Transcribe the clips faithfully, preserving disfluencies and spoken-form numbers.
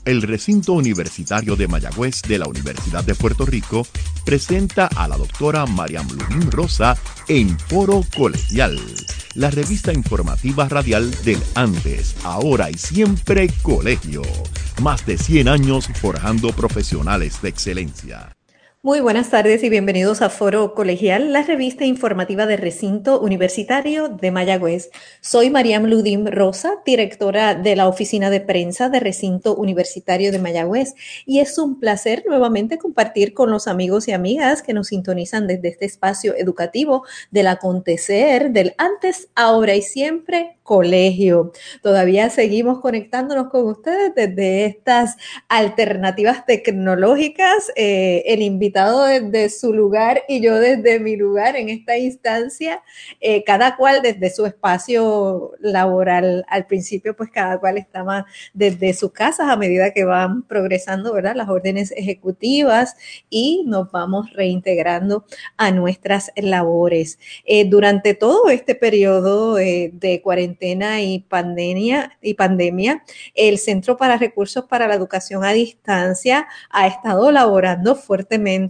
El recinto universitario de Mayagüez de la Universidad de Puerto Rico presenta a la doctora Mariam Lubín Rosa en Foro Colegial, la revista informativa radial del antes, ahora y siempre colegio. Más de cien años forjando profesionales de excelencia. Muy buenas tardes y bienvenidos a Foro Colegial, la revista informativa del recinto universitario de Mayagüez. Soy Mariam Lubín Rosa, directora de la oficina de prensa del recinto universitario de Mayagüez, y es un placer nuevamente compartir con los amigos y amigas que nos sintonizan desde este espacio educativo del acontecer del antes, ahora y siempre colegio. Todavía seguimos conectándonos con ustedes desde estas alternativas tecnológicas, eh, el invitado desde su lugar y yo desde mi lugar en esta instancia, eh, cada cual desde su espacio laboral. Al principio, pues cada cual estaba desde sus casas a medida que van progresando, ¿verdad?, las órdenes ejecutivas y nos vamos reintegrando a nuestras labores. Eh, durante todo este periodo eh, de cuarentena y pandemia, y pandemia, el Centro para Recursos para la Educación a Distancia ha estado laborando fuertemente,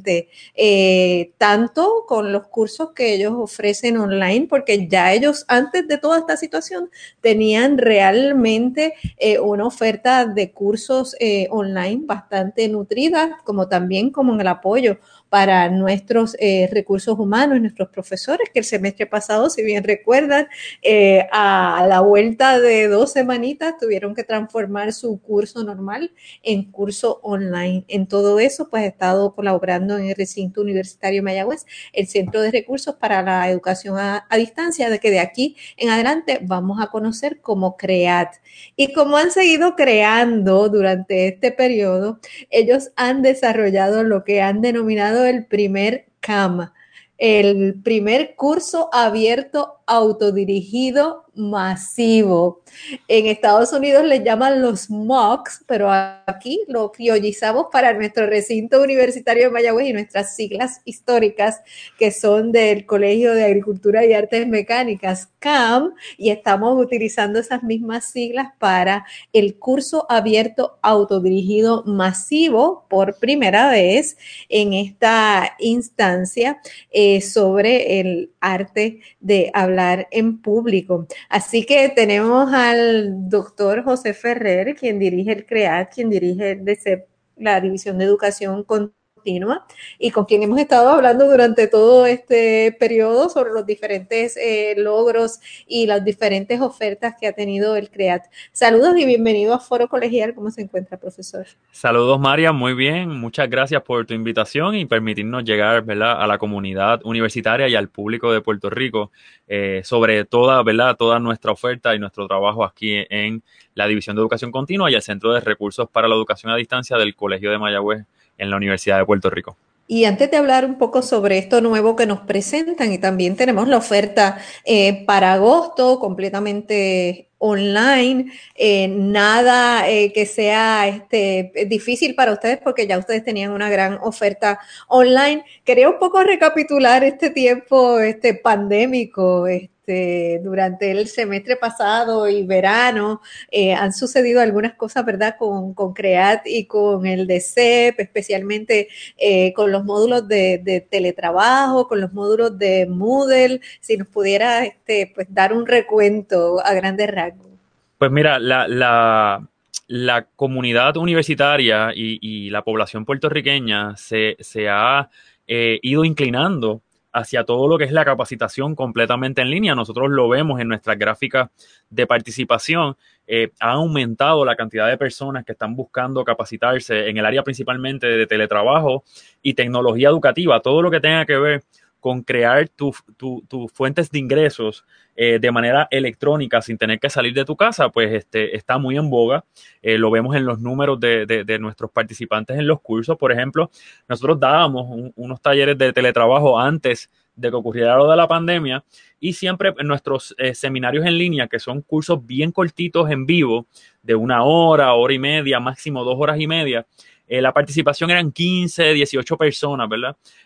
eh, tanto con los cursos que ellos ofrecen online, porque ya ellos antes de toda esta situación tenían realmente eh, una oferta de cursos eh, online bastante nutrida, como también como en el apoyo para nuestros eh, recursos humanos, nuestros profesores, que el semestre pasado, si bien recuerdan, eh, a la vuelta de dos semanitas tuvieron que transformar su curso normal en curso online. En todo eso, pues he estado colaborando en el recinto universitario Mayagüez, el Centro de Recursos para la Educación a, a Distancia, de que de aquí en adelante vamos a conocer como CREAT. Y como han seguido creando durante este periodo, ellos han desarrollado lo que han denominado el primer C A M, el primer curso abierto autodirigido masivo. En Estados Unidos les llaman los MOOCs, pero aquí lo criollizamos para nuestro recinto universitario de Mayagüez y nuestras siglas históricas, que son del Colegio de Agricultura y Artes Mecánicas, C A M, y estamos utilizando esas mismas siglas para el curso abierto autodirigido masivo por primera vez en esta instancia eh, sobre el arte de hablar en público. Así que tenemos al doctor José Ferrer, quien dirige el CREAT, quien dirige el D E C E P, la División de Educación Continua, y con quien hemos estado hablando durante todo este periodo sobre los diferentes eh, logros y las diferentes ofertas que ha tenido el CREAT. Saludos y bienvenido a Foro Colegial. ¿Cómo se encuentra, profesor? Saludos, María, muy bien. Muchas gracias por tu invitación y permitirnos llegar, ¿verdad?, a la comunidad universitaria y al público de Puerto Rico eh, sobre toda, ¿verdad?, toda nuestra oferta y nuestro trabajo aquí en la División de Educación Continua y el Centro de Recursos para la Educación a Distancia del Colegio de Mayagüez en la Universidad de Puerto Rico. Y antes de hablar un poco sobre esto nuevo que nos presentan, y también tenemos la oferta eh, para agosto completamente online, eh, nada eh, que sea este, difícil para ustedes porque ya ustedes tenían una gran oferta online. Quería un poco recapitular este tiempo este, pandémico, este, durante el semestre pasado y verano. Eh, han sucedido algunas cosas, ¿verdad?, con, con CREAT y con el D E C E P, especialmente eh, con los módulos de, de teletrabajo, con los módulos de Moodle. Si nos pudiera este, pues, dar un recuento a grandes rasgos. Pues mira, la, la, la comunidad universitaria y, y la población puertorriqueña se, se ha eh, ido inclinando hacia todo lo que es la capacitación completamente en línea. Nosotros lo vemos en nuestras gráficas de participación. Eh, ha aumentado la cantidad de personas que están buscando capacitarse en el área principalmente de teletrabajo y tecnología educativa, todo lo que tenga que ver con crear tus tu, tu fuentes de ingresos eh, de manera electrónica sin tener que salir de tu casa, pues este, está muy en boga. Eh, lo vemos en los números de, de, de nuestros participantes en los cursos. Por ejemplo, nosotros dábamos un, unos talleres de teletrabajo antes de que ocurriera lo de la pandemia y siempre en nuestros eh, seminarios en línea, que son cursos bien cortitos en vivo, de una hora, hora y media, máximo dos horas y media, Eh, la participación eran quince, dieciocho personas, ¿verdad?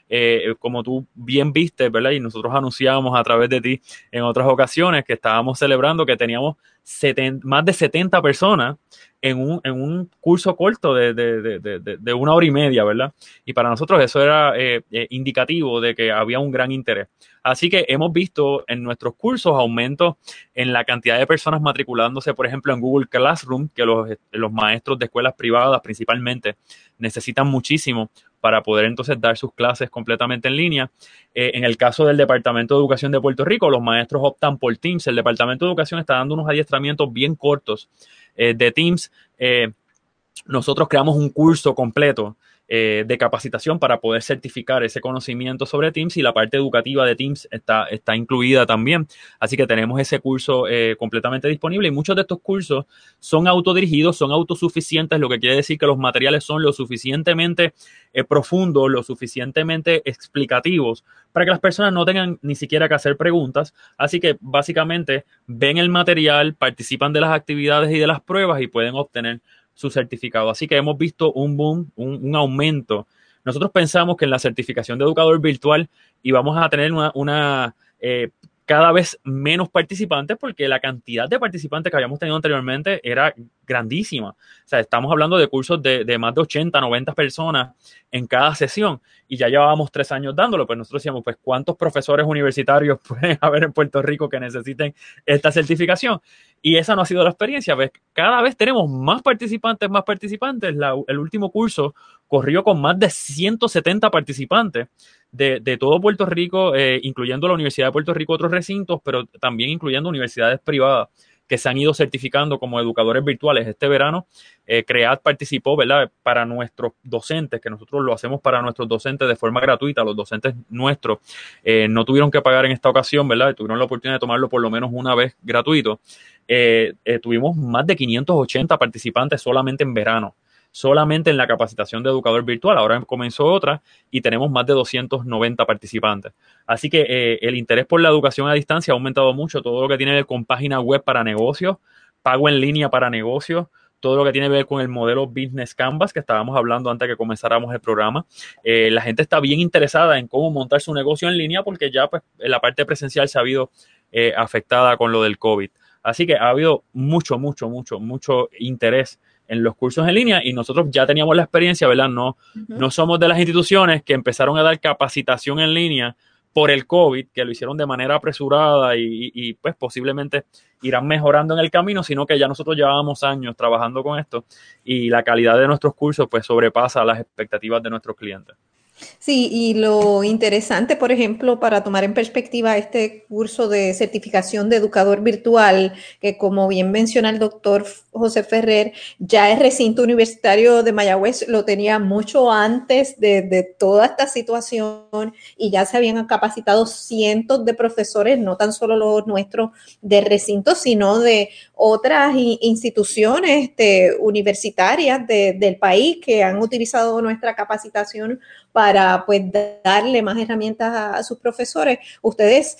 eh, como tú bien viste, ¿verdad? Y nosotros anunciábamos a través de ti en otras ocasiones que estábamos celebrando que teníamos setenta, más de setenta personas en un, en un curso corto de, de, de, de, de una hora y media, ¿verdad? Y para nosotros eso era eh, eh, indicativo de que había un gran interés. Así que hemos visto en nuestros cursos aumentos en la cantidad de personas matriculándose, por ejemplo, en Google Classroom, que los, los maestros de escuelas privadas principalmente necesitan muchísimo para poder entonces dar sus clases completamente en línea. Eh, en el caso del Departamento de Educación de Puerto Rico, los maestros optan por Teams. El Departamento de Educación está dando unos adiestramientos bien cortos eh, de Teams. Eh, nosotros creamos un curso completo eh, de capacitación para poder certificar ese conocimiento sobre Teams, y la parte educativa de Teams está, está incluida también. Así que tenemos ese curso eh, completamente disponible, y muchos de estos cursos son autodirigidos, son autosuficientes, lo que quiere decir que los materiales son lo suficientemente eh, profundos, lo suficientemente explicativos para que las personas no tengan ni siquiera que hacer preguntas. Así que básicamente ven el material, participan de las actividades y de las pruebas y pueden obtener su certificado. Así que hemos visto un boom, un, un aumento. Nosotros pensamos que en la certificación de educador virtual íbamos a tener una, una eh, cada vez menos participantes, porque la cantidad de participantes que habíamos tenido anteriormente era grandísima. O sea, estamos hablando de cursos de, de más de ochenta, noventa personas en cada sesión, y ya llevábamos tres años dándolo. Pues nosotros decíamos, pues, ¿cuántos profesores universitarios pueden haber en Puerto Rico que necesiten esta certificación? Y esa no ha sido la experiencia. ¿Ves? Cada vez tenemos más participantes, más participantes. La, el último curso corrió con más de ciento setenta participantes de, de todo Puerto Rico, eh, incluyendo la Universidad de Puerto Rico, otros recintos, pero también incluyendo universidades privadas que se han ido certificando como educadores virtuales. Este verano, eh, CREAD participó, ¿verdad?, para nuestros docentes, que nosotros lo hacemos para nuestros docentes de forma gratuita. Los docentes nuestros eh, no tuvieron que pagar en esta ocasión, ¿verdad? Tuvieron la oportunidad de tomarlo por lo menos una vez gratuito. Eh, eh, tuvimos más de quinientos ochenta participantes solamente en verano, solamente en la capacitación de educador virtual. Ahora comenzó otra y tenemos más de doscientos noventa participantes. Así que eh, el interés por la educación a distancia ha aumentado mucho. Todo lo que tiene que ver con página web para negocios, pago en línea para negocios, todo lo que tiene que ver con el modelo Business Canvas que estábamos hablando antes de que comenzáramos el programa. Eh, la gente está bien interesada en cómo montar su negocio en línea, porque ya pues la parte presencial se ha habido eh, afectada con lo del COVID. Así que ha habido mucho, mucho, mucho, mucho interés en los cursos en línea, y nosotros ya teníamos la experiencia, ¿verdad? No, uh-huh. no somos de las instituciones que empezaron a dar capacitación en línea por el COVID, que lo hicieron de manera apresurada y, y, y pues posiblemente irán mejorando en el camino, sino que ya nosotros llevábamos años trabajando con esto, y la calidad de nuestros cursos pues sobrepasa las expectativas de nuestros clientes. Sí, y lo interesante, por ejemplo, para tomar en perspectiva este curso de certificación de educador virtual, que como bien menciona el doctor José Ferrer, ya el recinto universitario de Mayagüez lo tenía mucho antes de, de toda esta situación, y ya se habían capacitado cientos de profesores, no tan solo los nuestros de recinto, sino de otras instituciones este, universitarias de, del país que han utilizado nuestra capacitación para pues darle más herramientas a, a sus profesores. Ustedes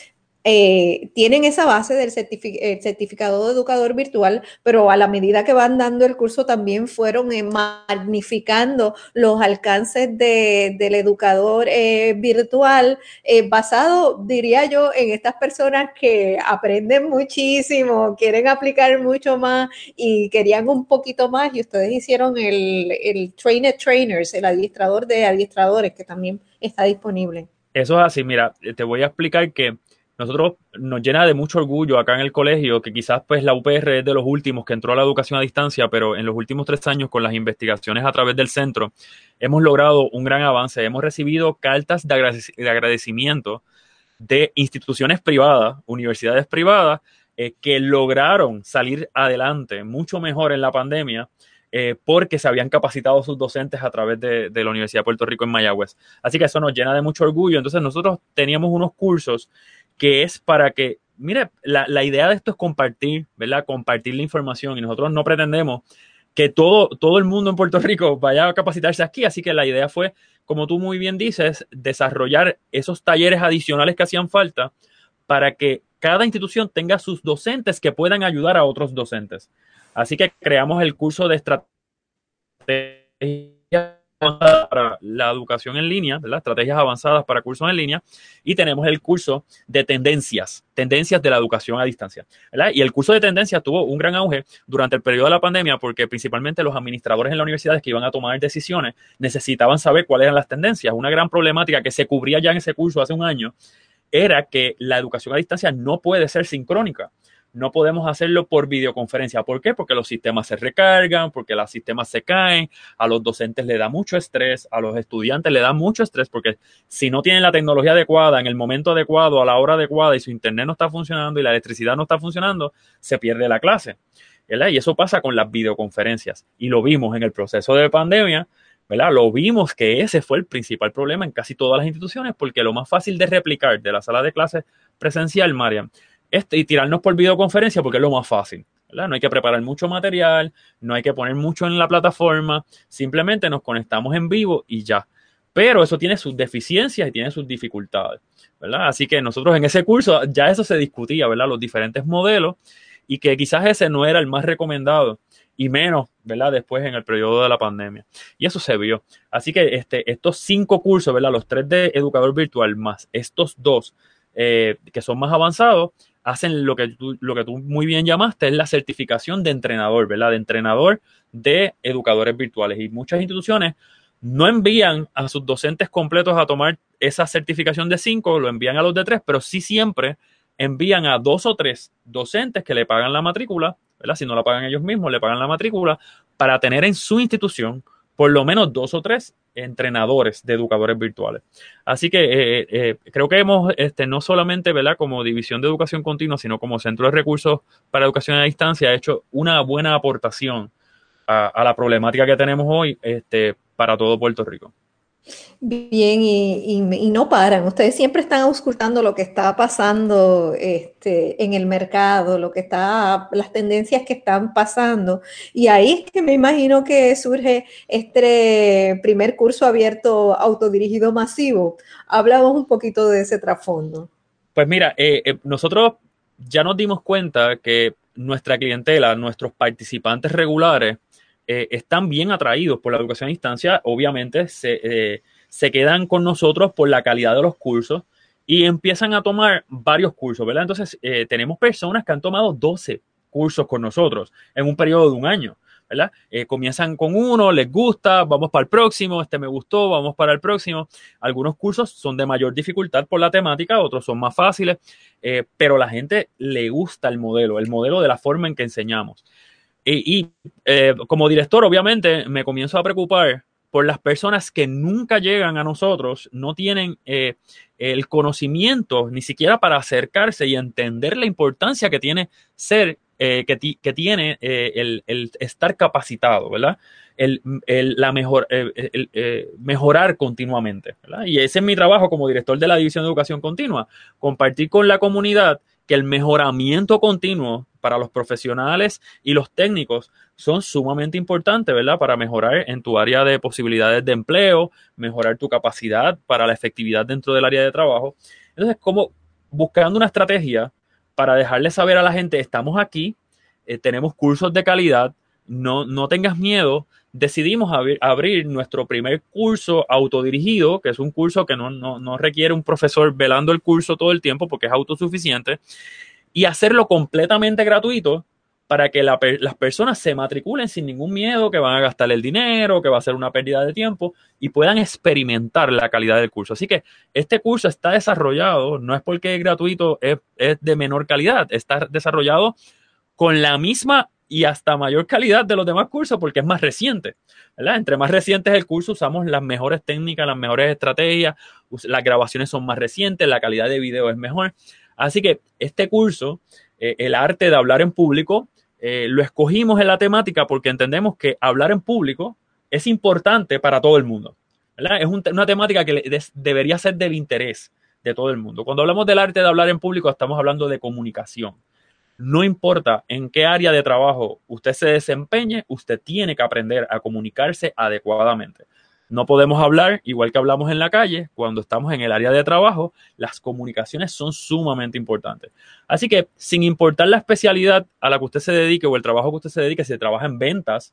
eh, tienen esa base del certific- el certificado de educador virtual, pero a la medida que van dando el curso también fueron eh, magnificando los alcances de, del educador eh, virtual, eh, basado, diría yo, en estas personas que aprenden muchísimo, quieren aplicar mucho más y querían un poquito más, y ustedes hicieron el, el Trainer Trainers, el adiestrador de adiestradores, que también está disponible. Eso es así. Mira, te voy a explicar que nosotros nos llena de mucho orgullo acá en el colegio, que quizás pues la U P R es de los últimos que entró a la educación a distancia, pero en los últimos tres años, con las investigaciones a través del centro, hemos logrado un gran avance. Hemos recibido cartas de, agradec- de agradecimiento de instituciones privadas, universidades privadas, eh, que lograron salir adelante mucho mejor en la pandemia, eh, porque se habían capacitado sus docentes a través de, de la Universidad de Puerto Rico en Mayagüez. Así que eso nos llena de mucho orgullo. Entonces nosotros teníamos unos cursos que es para que, mire, la, la idea de esto es compartir, ¿verdad? Compartir la información, y nosotros no pretendemos que todo, todo el mundo en Puerto Rico vaya a capacitarse aquí. Así que la idea fue, como tú muy bien dices, desarrollar esos talleres adicionales que hacían falta para que cada institución tenga sus docentes que puedan ayudar a otros docentes. Así que creamos el curso de estrategia para la educación en línea, ¿verdad? Estrategias avanzadas para cursos en línea, y tenemos el curso de tendencias, tendencias de la educación a distancia, ¿verdad? Y el curso de tendencias tuvo un gran auge durante el periodo de la pandemia porque principalmente los administradores en las universidades que iban a tomar decisiones necesitaban saber cuáles eran las tendencias. Una gran problemática que se cubría ya en ese curso hace un año era que la educación a distancia no puede ser sincrónica. No podemos hacerlo por videoconferencia. ¿Por qué? Porque los sistemas se recargan, porque los sistemas se caen, a los docentes le da mucho estrés, a los estudiantes le da mucho estrés, porque si no tienen la tecnología adecuada, en el momento adecuado, a la hora adecuada, y su internet no está funcionando y la electricidad no está funcionando, se pierde la clase, ¿verdad? Y eso pasa con las videoconferencias. Y lo vimos en el proceso de pandemia, ¿verdad? Lo vimos que ese fue el principal problema en casi todas las instituciones, porque lo más fácil de replicar de la sala de clases presencial, Mariam, Este, y tirarnos por videoconferencia porque es lo más fácil, ¿verdad? No hay que preparar mucho material, no hay que poner mucho en la plataforma, simplemente nos conectamos en vivo y ya. Pero eso tiene sus deficiencias y tiene sus dificultades, ¿verdad? Así que nosotros en ese curso ya eso se discutía, ¿verdad? Los diferentes modelos, y que quizás ese no era el más recomendado, y menos, ¿verdad? Después en el periodo de la pandemia. Y eso se vio. Así que este, estos cinco cursos, ¿verdad? Los tres de educador virtual más estos dos eh, que son más avanzados, hacen lo que, tú, lo que tú muy bien llamaste, es la certificación de entrenador, ¿verdad? De entrenador de educadores virtuales. Y muchas instituciones no envían a sus docentes completos a tomar esa certificación de cinco, lo envían a los de tres, pero sí siempre envían a dos o tres docentes que le pagan la matrícula, ¿verdad? Si no la pagan ellos mismos, le pagan la matrícula para tener en su institución por lo menos dos o tres entrenadores de educadores virtuales. Así que eh, eh, creo que hemos, este, no solamente, ¿verdad?, como División de Educación Continua, sino como Centro de Recursos para Educación a Distancia, hecho una buena aportación a, a la problemática que tenemos hoy, este, para todo Puerto Rico. Bien, y, y, y no paran. Ustedes siempre están auscultando lo que está pasando este, en el mercado, lo que está, las tendencias que están pasando. Y ahí es que me imagino que surge este primer curso abierto autodirigido masivo. Hablamos un poquito de ese trasfondo. Pues mira, eh, eh, nosotros ya nos dimos cuenta que nuestra clientela, nuestros participantes regulares, eh, están bien atraídos por la educación a distancia. Obviamente se... Eh, se quedan con nosotros por la calidad de los cursos y empiezan a tomar varios cursos, ¿verdad? Entonces, eh, tenemos personas que han tomado doce cursos con nosotros en un periodo de un año, ¿verdad? Eh, comienzan con uno, les gusta, vamos para el próximo, este me gustó, vamos para el próximo. Algunos cursos son de mayor dificultad por la temática, otros son más fáciles, eh, pero a la gente le gusta el modelo, el modelo de la forma en que enseñamos. Y, y eh, como director, obviamente, me comienzo a preocupar por las personas que nunca llegan a nosotros, no tienen eh, el conocimiento ni siquiera para acercarse y entender la importancia que tiene ser, eh, que, ti, que tiene eh, el, el estar capacitado, ¿verdad? El, el, la mejor, eh, el, eh, mejorar continuamente, ¿verdad? Y ese es mi trabajo como director de la División de Educación Continua, compartir con la comunidad que el mejoramiento continuo para los profesionales y los técnicos son sumamente importantes, ¿verdad? Para mejorar en tu área de posibilidades de empleo, mejorar tu capacidad para la efectividad dentro del área de trabajo. Entonces, como buscando una estrategia para dejarle saber a la gente, estamos aquí, eh, tenemos cursos de calidad, no, no tengas miedo, decidimos abrir, abrir nuestro primer curso autodirigido, que es un curso que no, no, no requiere un profesor velando el curso todo el tiempo porque es autosuficiente, y hacerlo completamente gratuito para que la, las personas se matriculen sin ningún miedo que van a gastar el dinero, que va a ser una pérdida de tiempo, y puedan experimentar la calidad del curso. Así que este curso está desarrollado, no es porque es gratuito, es, es de menor calidad, está desarrollado con la misma y hasta mayor calidad de los demás cursos porque es más reciente, ¿verdad? Entre más reciente es el curso, usamos las mejores técnicas, las mejores estrategias, las grabaciones son más recientes, la calidad de video es mejor. Así que este curso, eh, el arte de hablar en público, eh, lo escogimos en la temática porque entendemos que hablar en público es importante para todo el mundo, ¿verdad? Es un, una temática que de, debería ser del interés de todo el mundo. Cuando hablamos del arte de hablar en público, estamos hablando de comunicación. No importa en qué área de trabajo usted se desempeñe, usted tiene que aprender a comunicarse adecuadamente. No podemos hablar igual que hablamos en la calle. Cuando estamos en el área de trabajo, las comunicaciones son sumamente importantes. Así que, sin importar la especialidad a la que usted se dedique o el trabajo que usted se dedique, si trabaja en ventas,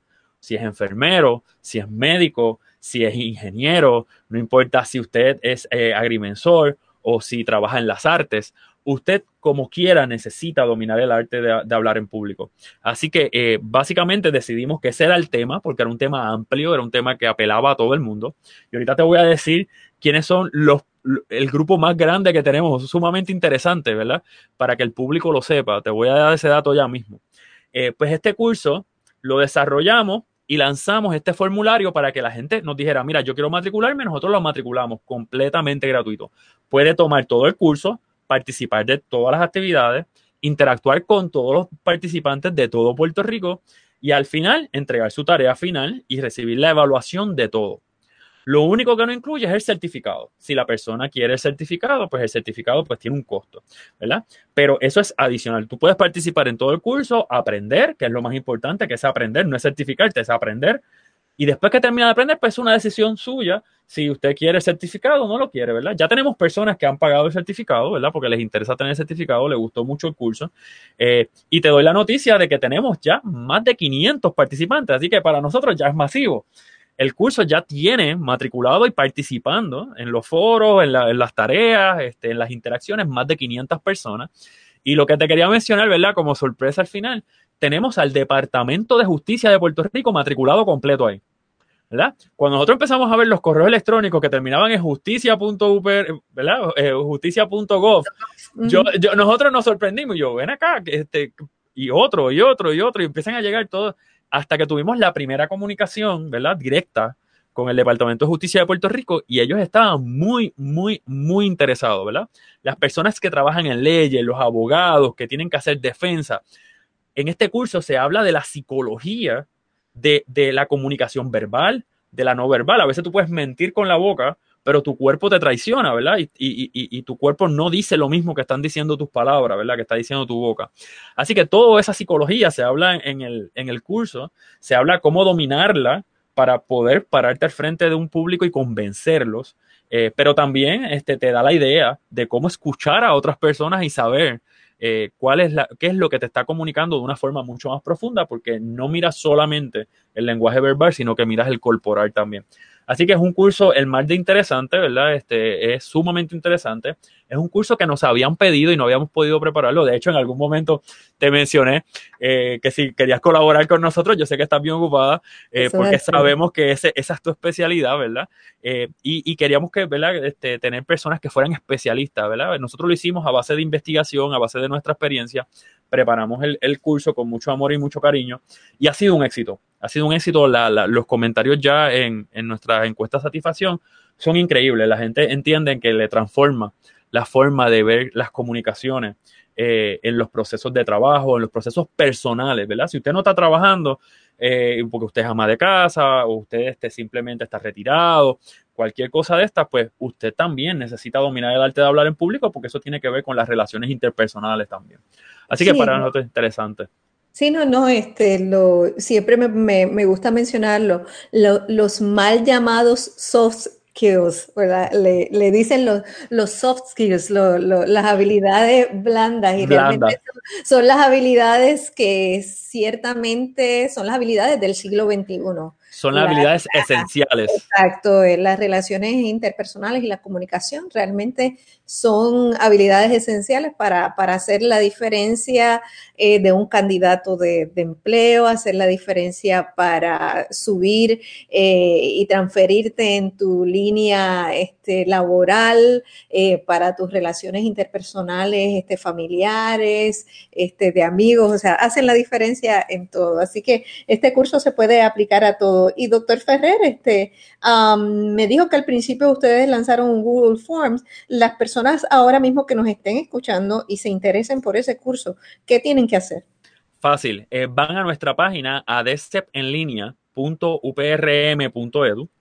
si es enfermero, si es médico, si es ingeniero, no importa si usted es eh, agrimensor o si trabaja en las artes. Usted, como quiera, necesita dominar el arte de, de hablar en público. Así que eh, básicamente decidimos que ese era el tema, porque era un tema amplio, era un tema que apelaba a todo el mundo. Y ahorita te voy a decir quiénes son los, el grupo más grande que tenemos, sumamente interesante, ¿verdad? Para que el público lo sepa. Te voy a dar ese dato ya mismo. Eh, pues este curso lo desarrollamos y lanzamos este formulario para que la gente nos dijera, mira, yo quiero matricularme, nosotros lo matriculamos completamente gratuito. Puede tomar todo el curso, participar de todas las actividades, interactuar con todos los participantes de todo Puerto Rico y al final entregar su tarea final y recibir la evaluación de todo. Lo único que no incluye es el certificado. Si la persona quiere el certificado, pues el certificado pues tiene un costo, ¿verdad? Pero eso es adicional. Tú puedes participar en todo el curso, aprender, que es lo más importante, que es aprender, no es certificarte, es aprender. Y después que termina de aprender, pues es una decisión suya si usted quiere el certificado o no lo quiere, ¿verdad? Ya tenemos personas que han pagado el certificado, ¿verdad? Porque les interesa tener el certificado, les gustó mucho el curso. Eh, y te doy la noticia de que tenemos ya más de quinientos participantes, así que para nosotros ya es masivo. El curso ya tiene matriculado y participando en los foros, en, la, en las tareas, este, en las interacciones, más de quinientas personas. Y lo que te quería mencionar, ¿verdad? Como sorpresa al final, tenemos al Departamento de Justicia de Puerto Rico matriculado completo ahí, ¿verdad? Cuando nosotros empezamos a ver los correos electrónicos que terminaban en justicia punto u p r, ¿verdad? Eh, justicia punto gov, uh-huh. yo, yo, nosotros nos sorprendimos. Yo, ven acá, este, y otro, y otro, y otro, y empiezan a llegar todos, hasta que tuvimos la primera comunicación, ¿verdad? Directa con el Departamento de Justicia de Puerto Rico y ellos estaban muy, muy, muy interesados, ¿verdad? Las personas que trabajan en leyes, los abogados que tienen que hacer defensa. En este curso se habla de la psicología de, de la comunicación verbal, de la no verbal. A veces tú puedes mentir con la boca, pero tu cuerpo te traiciona, ¿verdad? Y, y, y, y tu cuerpo no dice lo mismo que están diciendo tus palabras, ¿verdad? Que está diciendo tu boca. Así que toda esa psicología se habla en el, en el curso, se habla cómo dominarla para poder pararte al frente de un público y convencerlos, eh, pero también este, te da la idea de cómo escuchar a otras personas y saber eh, cuál es la, qué es lo que te está comunicando de una forma mucho más profunda, porque no miras solamente el lenguaje verbal, sino que miras el corporal también. Así que es un curso, el más de interesante, ¿verdad? Este, es sumamente interesante. Es un curso que nos habían pedido y no habíamos podido prepararlo. De hecho, en algún momento te mencioné eh, que si querías colaborar con nosotros, yo sé que estás bien ocupada, eh, porque sabemos que ese, esa es tu especialidad, ¿verdad? Eh, y, y queríamos que, ¿verdad? Este, tener personas que fueran especialistas, ¿verdad? Nosotros lo hicimos a base de investigación, a base de nuestra experiencia. Preparamos el, el curso con mucho amor y mucho cariño y ha sido un éxito. Ha sido un éxito. La, la, los comentarios ya en, en nuestra encuesta de satisfacción son increíbles. La gente entiende que le transforma la forma de ver las comunicaciones eh, en los procesos de trabajo, en los procesos personales, ¿verdad? Si usted no está trabajando eh, porque usted es ama de casa o usted este, simplemente está retirado, cualquier cosa de estas, pues usted también necesita dominar el arte de hablar en público porque eso tiene que ver con las relaciones interpersonales también. Así que sí, para nosotros es interesante. Sí, no, no, este, lo, siempre me, me, me gusta mencionarlo, lo, los mal llamados soft skills, ¿verdad? Le, le dicen los, los soft skills, lo, lo, las habilidades blandas, y Blanda. realmente son, son las habilidades que ciertamente son las habilidades del siglo veintiuno. Son las la, habilidades la, esenciales. Exacto, las relaciones interpersonales y la comunicación realmente son habilidades esenciales para, para hacer la diferencia eh, de un candidato de, de empleo, hacer la diferencia para subir eh, y transferirte en tu línea este, laboral, eh, para tus relaciones interpersonales, este, familiares, este, de amigos, o sea, hacen la diferencia en todo. Así que este curso se puede aplicar a todo. Y doctor Ferrer, este, um, me dijo que al principio ustedes lanzaron un Google Forms. Las personas ahora mismo que nos estén escuchando y se interesen por ese curso, ¿qué tienen que hacer? Fácil, eh, van a nuestra página a d c e p en línea punto u p r m punto e d u,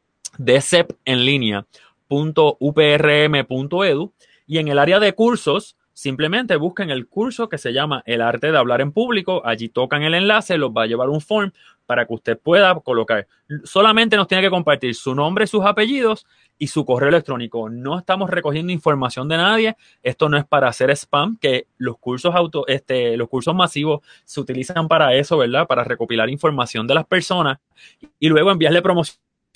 d c e p en línea punto u p r m punto e d u, y en el área de cursos simplemente busquen el curso que se llama El Arte de Hablar en Público. Allí tocan el enlace, los va a llevar un form para que usted pueda colocar. Solamente nos tiene que compartir su nombre, sus apellidos y su correo electrónico. No estamos recogiendo información de nadie. Esto no es para hacer spam, que los cursos auto, este, los cursos masivos se utilizan para eso, ¿verdad? Para recopilar información de las personas y luego enviarle promociones.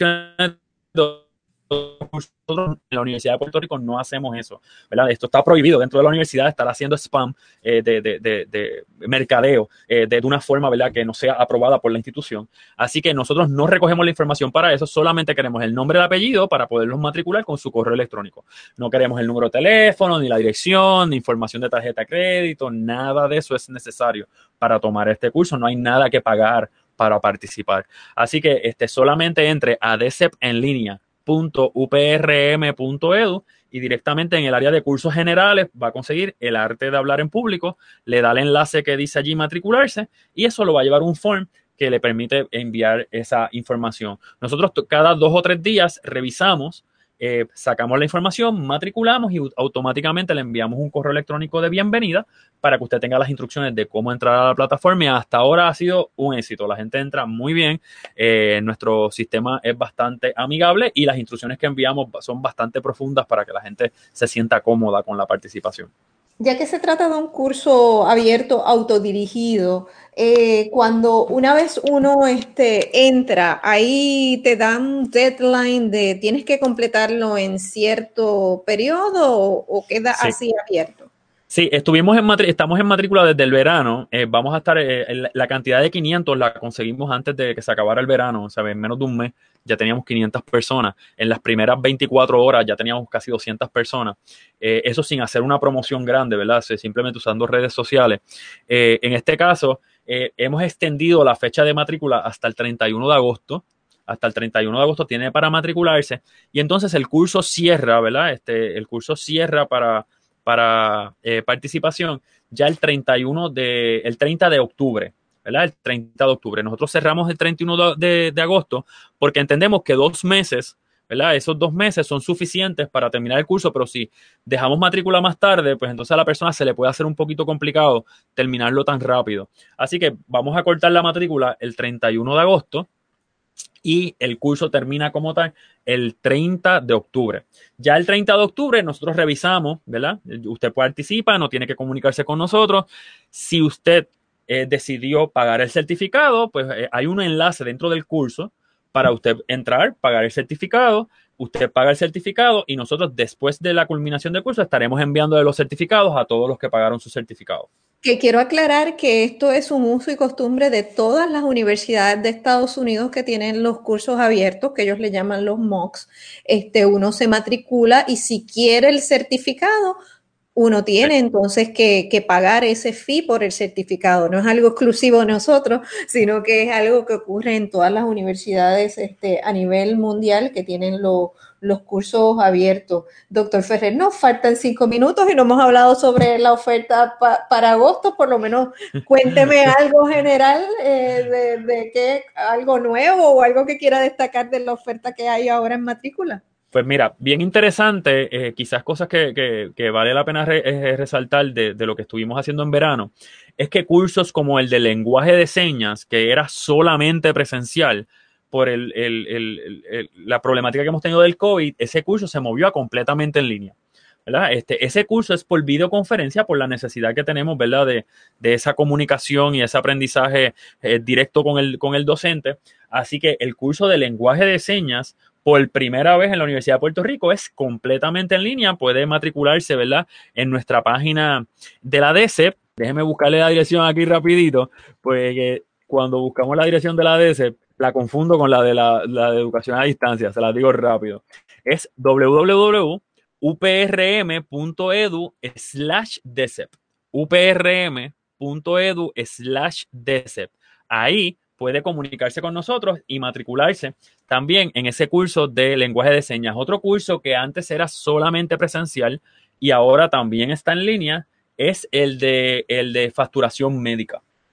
Nosotros en la Universidad de Puerto Rico no hacemos eso, ¿verdad? Esto está prohibido dentro de la universidad, estar haciendo spam eh, de, de, de, de mercadeo eh, de, de una forma, ¿verdad?, que no sea aprobada por la institución. Así que nosotros no recogemos la información para eso, solamente queremos el nombre y el apellido para poderlos matricular con su correo electrónico. No queremos el número de teléfono, ni la dirección, ni información de tarjeta de crédito, nada de eso es necesario para tomar este curso, no hay nada que pagar para participar. Así que este, solamente entre a d c e p en línea punto u p r m punto e d u y directamente en el área de cursos generales va a conseguir el arte de hablar en público, le da el enlace que dice allí matricularse y eso lo va a llevar un form que le permite enviar esa información. Nosotros cada dos o tres días revisamos, eh, sacamos la información, matriculamos y automáticamente le enviamos un correo electrónico de bienvenida para que usted tenga las instrucciones de cómo entrar a la plataforma y hasta ahora ha sido un éxito. La gente entra muy bien, eh, nuestro sistema es bastante amigable y las instrucciones que enviamos son bastante profundas para que la gente se sienta cómoda con la participación. Ya que se trata de un curso abierto, autodirigido, eh, cuando una vez uno este, entra, ahí te dan un deadline de tienes que completarlo en cierto periodo o, o queda sí. así abierto. Sí, estuvimos en matri- estamos en matrícula desde el verano. Eh, vamos a estar, eh, en la, la cantidad de quinientos la conseguimos antes de que se acabara el verano, o sea, en menos de un mes ya teníamos quinientas personas. En las primeras veinticuatro horas ya teníamos casi doscientas personas. Eh, eso sin hacer una promoción grande, ¿verdad? Simplemente usando redes sociales. Eh, en este caso, eh, hemos extendido la fecha de matrícula hasta el treinta y uno de agosto. Hasta el treinta y uno de agosto tiene para matricularse. Y entonces el curso cierra, ¿verdad? Este, el curso cierra para... para eh, participación ya el treinta y uno de, el treinta de octubre, ¿verdad? El treinta de octubre. Nosotros cerramos el treinta y uno de, de, de agosto porque entendemos que dos meses, ¿verdad? Esos dos meses son suficientes para terminar el curso, pero si dejamos matrícula más tarde, pues entonces a la persona se le puede hacer un poquito complicado terminarlo tan rápido. Así que vamos a cortar la matrícula el treinta y uno de agosto y el curso termina como tal el treinta de octubre. Ya el treinta de octubre nosotros revisamos, ¿verdad? Usted participa, no tiene que comunicarse con nosotros. Si usted eh, decidió pagar el certificado, pues eh, hay un enlace dentro del curso para usted entrar, pagar el certificado. Usted paga el certificado y nosotros después de la culminación del curso estaremos enviando los certificados a todos los que pagaron su certificado. Que quiero aclarar que esto es un uso y costumbre de todas las universidades de Estados Unidos que tienen los cursos abiertos, que ellos le llaman los M O Cs. Este, uno se matricula y si quiere el certificado, uno tiene entonces que, que pagar ese fee por el certificado. No es algo exclusivo de nosotros, sino que es algo que ocurre en todas las universidades este, a nivel mundial que tienen lo, los cursos abiertos. Doctor Ferrer, nos faltan cinco minutos y no hemos hablado sobre la oferta pa, para agosto. Por lo menos cuénteme algo general eh, de, de qué, algo nuevo o algo que quiera destacar de la oferta que hay ahora en matrícula. Pues mira, bien interesante, eh, quizás cosas que, que, que vale la pena re, eh, resaltar de, de lo que estuvimos haciendo en verano, es que cursos como el de lenguaje de señas, que era solamente presencial, por el, el, el, el, el, la problemática que hemos tenido del COVID, ese curso se movió a completamente en línea, ¿verdad? Este, ese curso es por videoconferencia, por la necesidad que tenemos, ¿verdad? De, de esa comunicación y ese aprendizaje eh, directo con el, con el docente. Así que el curso de lenguaje de señas, por primera vez en la Universidad de Puerto Rico, es completamente en línea. Puede matricularse, ¿verdad?, en nuestra página de la D C E P. Déjeme buscarle la dirección aquí rapidito, porque cuando buscamos la dirección de la D C E P, la confundo con la de la, la de educación a distancia. Se la digo rápido. Es w w w punto u p r m punto e d u slash d c e p. u p r m punto e d u slash d c e p. Ahí puede comunicarse con nosotros y matricularse también en ese curso de lenguaje de señas. Otro curso que antes era solamente presencial y ahora también está en línea es el de, el de facturación médica.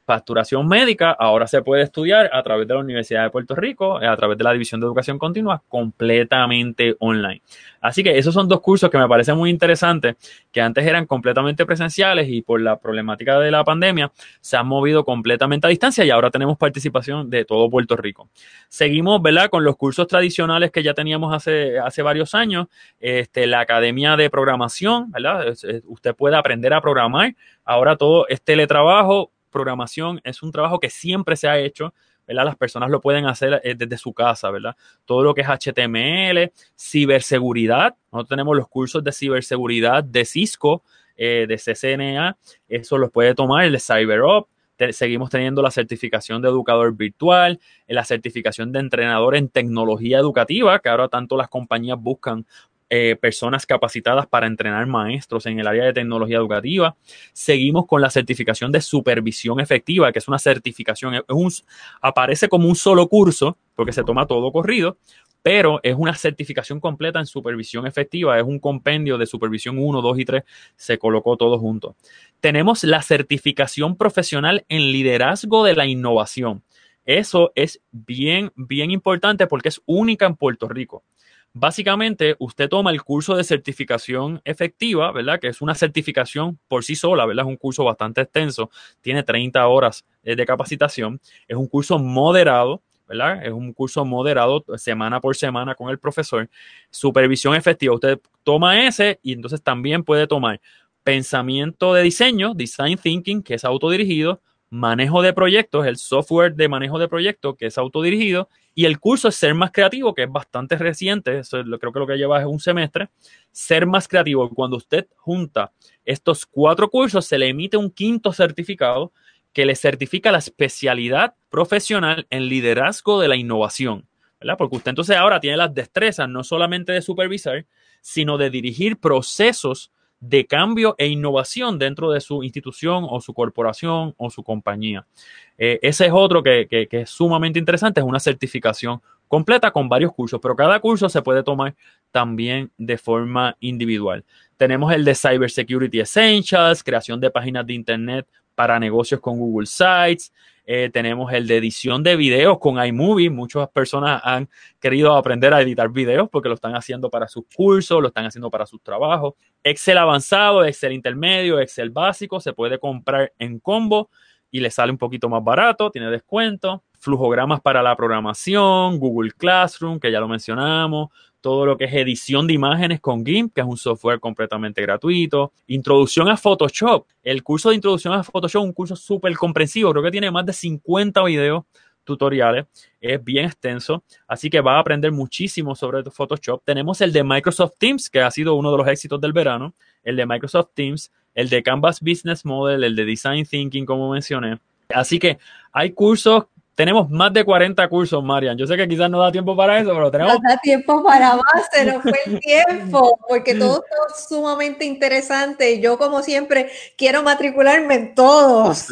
facturación médica ahora se puede estudiar a través de la Universidad de Puerto Rico, a través de la División de Educación Continua, completamente online. Así que esos son dos cursos que me parecen muy interesantes, que antes eran completamente presenciales y por la problemática de la pandemia se han movido completamente a distancia y ahora tenemos participación de todo Puerto Rico. Seguimos, ¿verdad?, con los cursos tradicionales que ya teníamos hace, hace varios años, este, la Academia de Programación, ¿verdad? Es, es, usted puede aprender a programar. Ahora todo es teletrabajo. Programación es un trabajo que siempre se ha hecho, ¿verdad? Las personas lo pueden hacer eh, desde su casa, ¿verdad? Todo lo que es H T M L, ciberseguridad. Nosotros tenemos los cursos de ciberseguridad de Cisco, eh, de C C N A. Eso los puede tomar el de CyberUp. Te, seguimos teniendo la certificación de educador virtual, la certificación de entrenador en tecnología educativa, que ahora tanto las compañías buscan Eh, personas capacitadas para entrenar maestros en el área de tecnología educativa. Seguimos con la certificación de supervisión efectiva, que es una certificación, es un, aparece como un solo curso, porque se toma todo corrido, pero es una certificación completa en supervisión efectiva, es un compendio de supervisión uno, dos y tres, se colocó todo junto. Tenemos la certificación profesional en liderazgo de la innovación. Eso es bien, bien importante porque es única en Puerto Rico. Básicamente, usted toma el curso de certificación efectiva, ¿verdad? Que es una certificación por sí sola, ¿verdad? Es un curso bastante extenso, tiene treinta horas de capacitación, es un curso moderado, ¿verdad? Es un curso moderado semana por semana con el profesor. Supervisión efectiva, usted toma ese y entonces también puede tomar pensamiento de diseño, design thinking, que es autodirigido, manejo de proyectos, el software de manejo de proyectos, que es autodirigido, y el curso es Ser Más Creativo, que es bastante reciente, eso es, creo que lo que lleva es un semestre. Ser Más Creativo, cuando usted junta estos cuatro cursos, se le emite un quinto certificado que le certifica la especialidad profesional en liderazgo de la innovación, ¿verdad? Porque usted entonces ahora tiene las destrezas no solamente de supervisar, sino de dirigir procesos de cambio e innovación dentro de su institución o su corporación o su compañía. Eh, ese es otro que, que, que es sumamente interesante, es una certificación completa con varios cursos, pero cada curso se puede tomar también de forma individual. Tenemos el de Cybersecurity Essentials, creación de páginas de internet para negocios con Google Sites. Eh, tenemos el de edición de videos con iMovie. Muchas personas han querido aprender a editar videos porque lo están haciendo para sus cursos, lo están haciendo para sus trabajos. Excel avanzado, Excel intermedio, Excel básico, se puede comprar en combo y le sale un poquito más barato, tiene descuento. Flujogramas para la programación, Google Classroom, que ya lo mencionamos. Todo lo que es edición de imágenes con GIMP, que es un software completamente gratuito. Introducción a Photoshop. El curso de introducción a Photoshop es un curso súper comprensivo. Creo que tiene más de cincuenta videos tutoriales. Es bien extenso. Así que va a aprender muchísimo sobre Photoshop. Tenemos el de Microsoft Teams, que ha sido uno de los éxitos del verano. El de Microsoft Teams. El de Canvas Business Model. El de Design Thinking, como mencioné. Así que hay cursos. Tenemos más de cuarenta cursos, Marian. Yo sé que quizás no da tiempo para eso, pero tenemos... No da tiempo para más, se nos fue el tiempo, porque todo está sumamente interesante. Yo, como siempre, quiero matricularme en todos.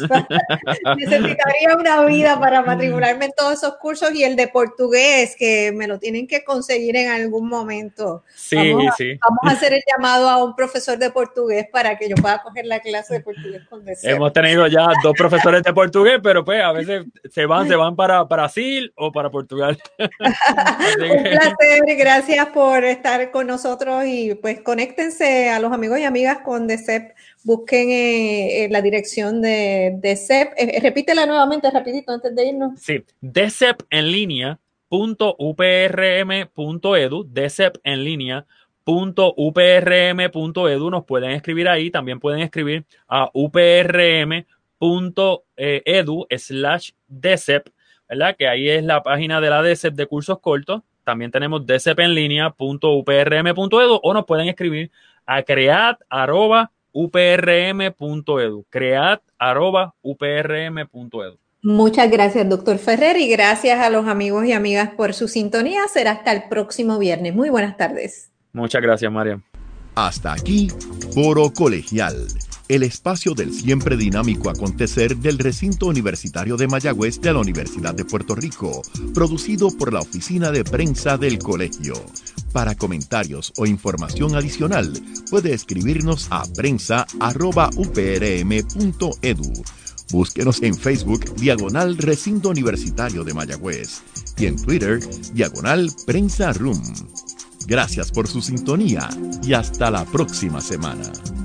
Necesitaría una vida para matricularme en todos esos cursos y el de portugués, que me lo tienen que conseguir en algún momento. Sí, vamos a, sí. Vamos a hacer el llamado a un profesor de portugués para que yo pueda coger la clase de portugués con D C E P. Hemos tenido ya dos profesores de portugués, pero pues a veces se van, se van para Brasil o para Portugal. Un placer, gracias por estar con nosotros y pues conéctense a los amigos y amigas con D C E P, busquen eh, la dirección de D C E P, eh, repítela nuevamente rapidito antes de irnos. Sí, D C E P en línea punto u p r m punto e d u, D C E P en línea punto u p r m punto e d u, nos pueden escribir ahí, también pueden escribir a uprm punto e d u slash D C E P, ¿verdad? Que ahí es la página de la D C E P de cursos cortos. También tenemos D C E P en línea punto u p r m punto e d u o nos pueden escribir a creat arroba u p r m punto e d u, creat arroba u p r m punto e d u. Muchas gracias, doctor Ferrer, y gracias a los amigos y amigas por su sintonía. Será hasta el próximo viernes. Muy buenas tardes. Muchas gracias, María. Hasta aquí, Foro Colegial, el espacio del siempre dinámico acontecer del recinto universitario de Mayagüez de la Universidad de Puerto Rico, producido por la Oficina de Prensa del Colegio. Para comentarios o información adicional, puede escribirnos a prensa arroba u p r m punto e d u. Búsquenos en Facebook, diagonal Recinto Universitario de Mayagüez, y en Twitter, diagonal Prensa Room. Gracias por su sintonía y hasta la próxima semana.